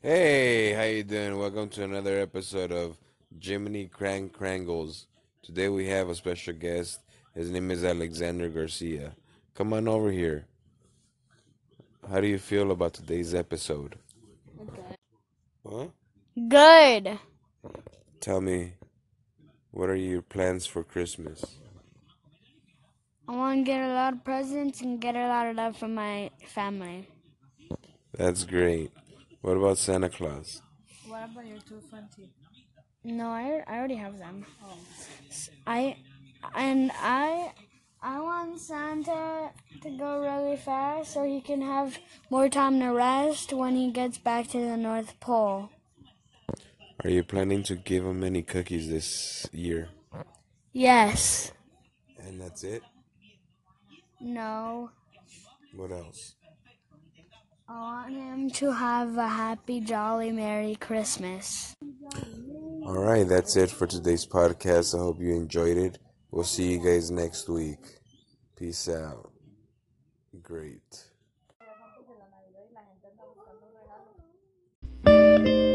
Hey, how you doing? Welcome to another episode of Jiminy Crank Krangles. Today we have a special guest. His name is Alexander Garcia. Come on over here. How do you feel about today's episode? Huh? Good. Tell me, what are your plans for Christmas? I want to get a lot of presents and get a lot of love from my family. That's great. What about Santa Claus? What about your 220? No, I already have them. I and I want Santa to go really fast so he can have more time to rest when he gets back to the North Pole. Are you planning to give him any cookies this year? Yes. And that's it? No. What else? I want him to have a happy, jolly, Merry Christmas. All right, that's it for today's podcast. I hope you enjoyed it. We'll see you guys next week. Peace out. Great.